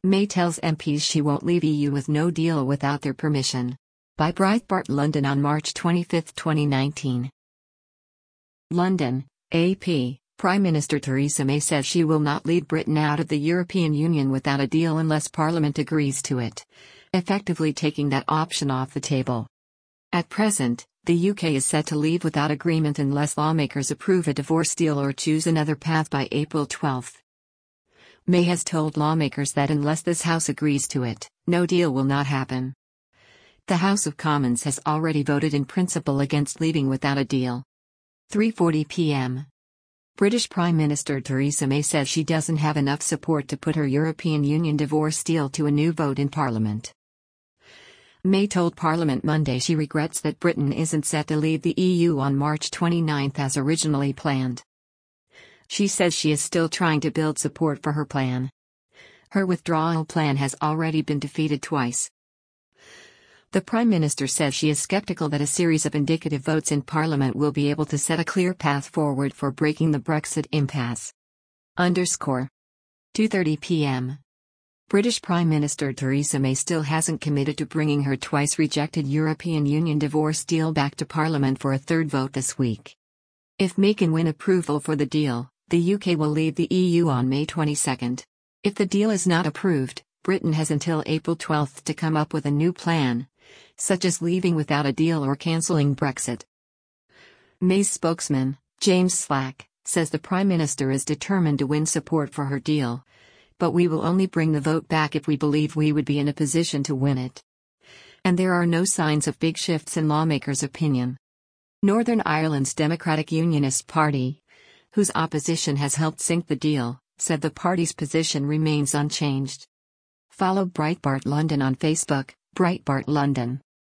May tells MPs she won't leave EU with no deal without their permission. By Breitbart London on March 25, 2019. London, AP. Prime Minister Theresa May says she will not lead Britain out of the European Union without a deal unless Parliament agrees to it, effectively taking that option off the table. At present, the UK is set to leave without agreement unless lawmakers approve a divorce deal or choose another path by April 12. May has told lawmakers that unless this House agrees to it, no deal will not happen. The House of Commons has already voted in principle against leaving without a deal. 3:40 p.m. British Prime Minister Theresa May says she doesn't have enough support to put her European Union divorce deal to a new vote in Parliament. May told Parliament Monday she regrets that Britain isn't set to leave the EU on March 29 as originally planned. She says she is still trying to build support for her plan. Her withdrawal plan has already been defeated twice. The Prime Minister says she is skeptical that a series of indicative votes in Parliament will be able to set a clear path forward for breaking the Brexit impasse. 2:30 p.m. British Prime Minister Theresa May still hasn't committed to bringing her twice-rejected European Union divorce deal back to Parliament for a third vote this week. If May can win approval for the deal, the UK will leave the EU on May 22. If the deal is not approved, Britain has until April 12 to come up with a new plan, such as leaving without a deal or cancelling Brexit. May's spokesman, James Slack, says the Prime Minister is determined to win support for her deal, but we will only bring the vote back if we believe we would be in a position to win it. And there are no signs of big shifts in lawmakers' opinion. Northern Ireland's Democratic Unionist Party, whose opposition has helped sink the deal, said the party's position remains unchanged. Follow Breitbart London on Facebook, Breitbart London.